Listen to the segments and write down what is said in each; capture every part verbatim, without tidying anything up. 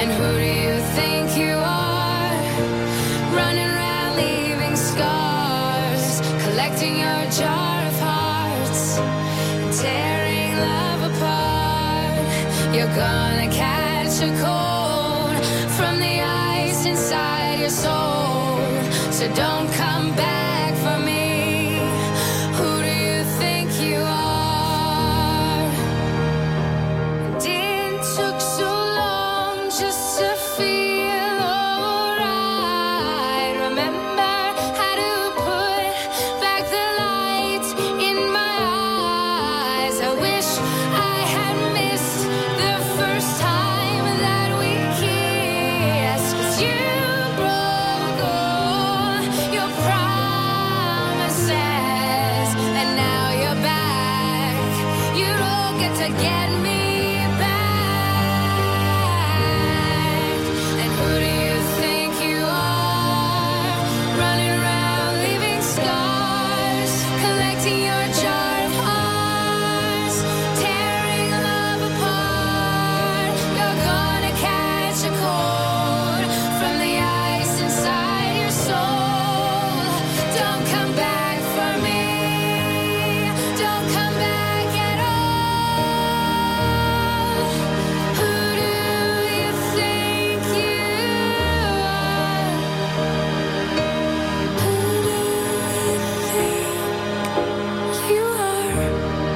And who do you think you are? Running around leaving scars, collecting your jar of hearts, tearing love apart. You're gonna catch a cold from the ice inside your soul. So don't come back for me. Who do you think you are? It took so long just to feel alright. Remember how to put back the light in my eyes. I wish I had missed the first time that we kissed. 'Cause you broke all your promises, and now you're back. You don't get to get me back. And who do you think you are? Running around leaving scars, collecting your jar of hearts, tearing love apart. You're gonna catch a cold from the ice inside your soul. Don't come back for me. Don't come back at all. Who do you think you are? Who do you think you are?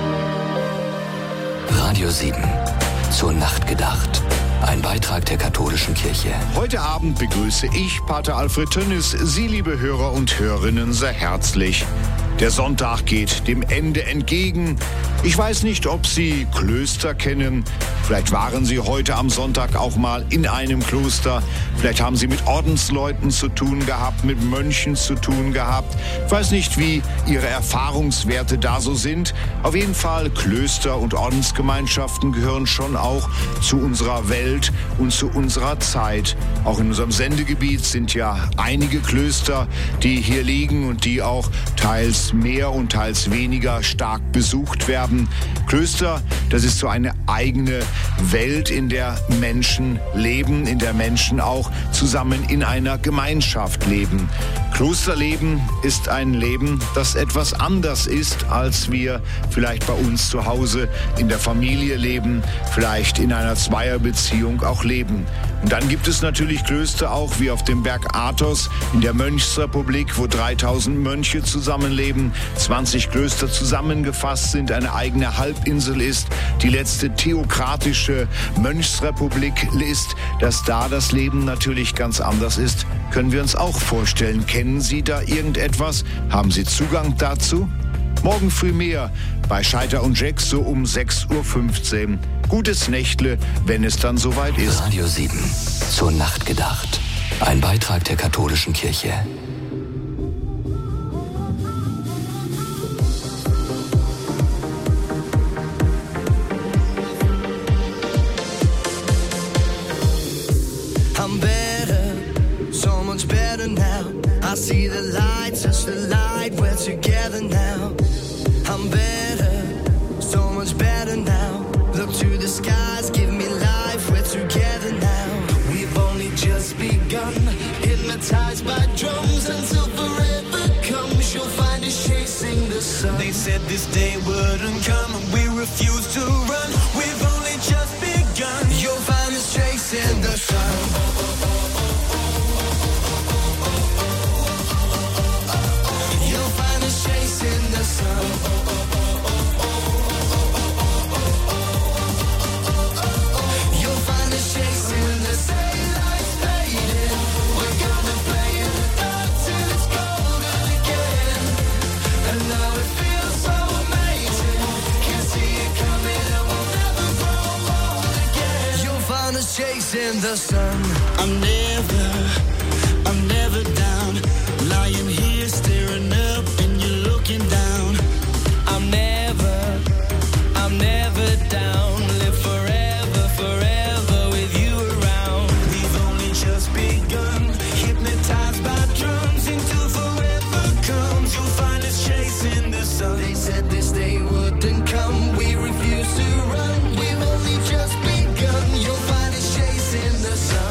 Radio sieben. Zur Nacht gedacht. Ein Beitrag der katholischen Kirche. Heute Abend begrüße ich, Pater Alfred Tönnis, Sie, liebe Hörer und Hörerinnen, sehr herzlich. Der Sonntag geht dem Ende entgegen. Ich weiß nicht, ob Sie Klöster kennen. Vielleicht waren Sie heute am Sonntag auch mal in einem Kloster. Vielleicht haben Sie mit Ordensleuten zu tun gehabt, mit Mönchen zu tun gehabt. Ich weiß nicht, wie Ihre Erfahrungswerte da so sind. Auf jeden Fall, Klöster und Ordensgemeinschaften gehören schon auch zu unserer Welt und zu unserer Zeit. Auch in unserem Sendegebiet sind ja einige Klöster, die hier liegen und die auch teils mehr und teils weniger stark besucht werden. Klöster, das ist so eine eigene Welt, in der Menschen leben, in der Menschen auch zusammen in einer Gemeinschaft leben. Klosterleben ist ein Leben, das etwas anders ist, als wir vielleicht bei uns zu Hause in der Familie leben, vielleicht in einer Zweierbeziehung auch leben. Und dann gibt es natürlich Klöster auch wie auf dem Berg Athos in der Mönchsrepublik, wo dreitausend Mönche zusammenleben, zwanzig Klöster zusammengefasst sind, eine eigene Halbinsel ist, die letzte theokratische Mönchsrepublik ist. Dass da das Leben natürlich ganz anders ist, können wir uns auch vorstellen. Kennen Sie da irgendetwas? Haben Sie Zugang dazu? Morgen früh mehr bei Scheiter und Jack so um sechs Uhr fünfzehn. Gutes Nächtle, wenn es dann soweit ist. Radio sieben. Zur Nacht gedacht. Ein Beitrag der katholischen Kirche. I'm better, so much better now. I see the light, touch the light, we're together now. I'm better, so much better now. Look to the skies, give me life, we're together now. We've only just begun, hypnotized by drums until forever comes. You'll find us chasing the sun. They said this day wouldn't come and we refuse to run. We've only just begun. You'll find us chasing the sun. You'll find us chasing the sun. You'll find us chasing the daylight's fading. We're gonna play in the dark till it's golden again. And now it feels so amazing. Can't see it coming and we'll never grow old again. You'll find us chasing the sun. I'm never, I'm never down. Lying here staring up and you're looking down. I'm never, I'm never down. Live forever, forever with you around. We've only just begun, hypnotized by drums until forever comes. You'll find us chasing the sun. They said this day wouldn't come. We refuse to run. We've only just begun. You'll find us chasing the sun.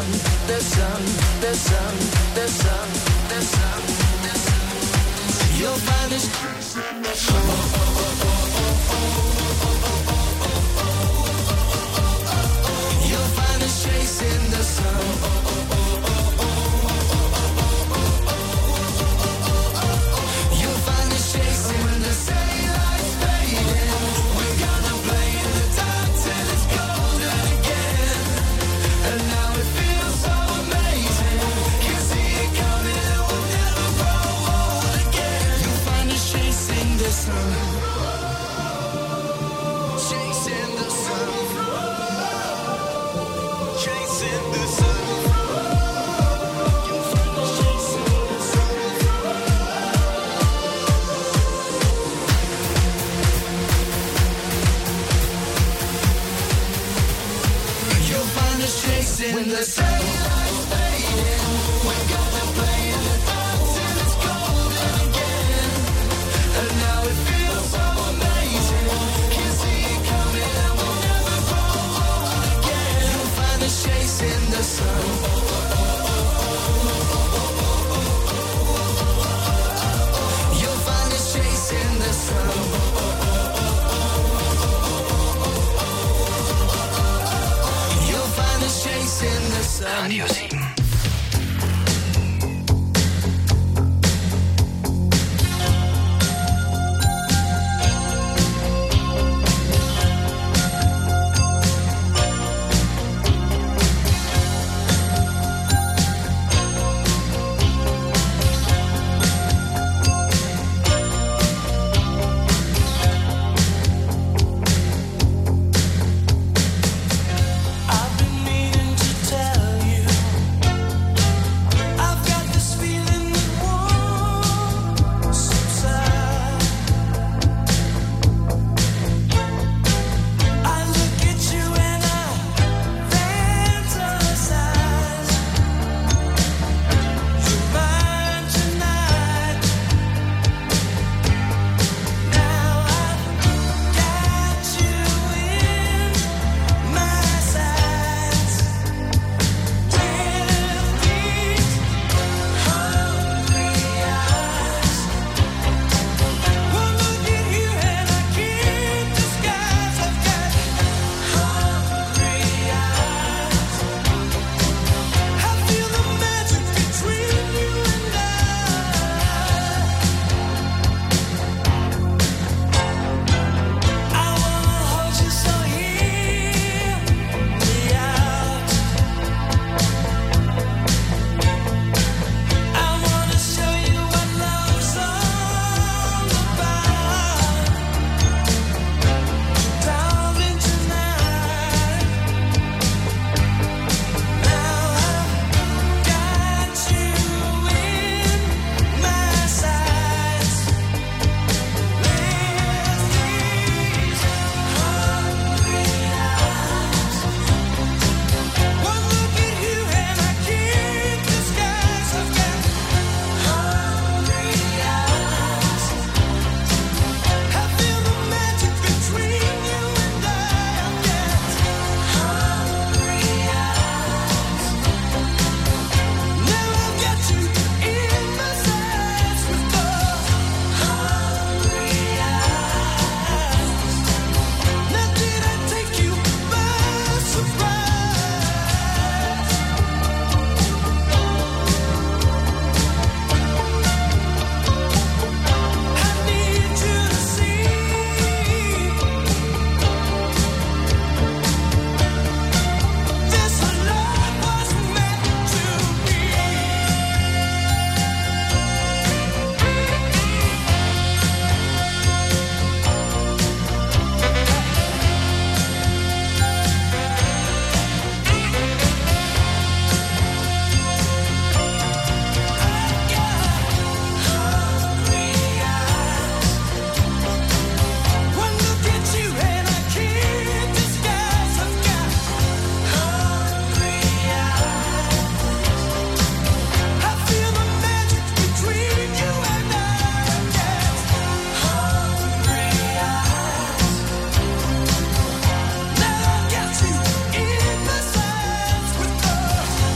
When the daylight's fading, we're gonna play in the dark till it's golden again. And now it feels so amazing. Can see it coming and we'll never grow old again. You'll find us chasing the sun. You'll find us chasing the sun. You'll find us chasing the sun. Radio sieben.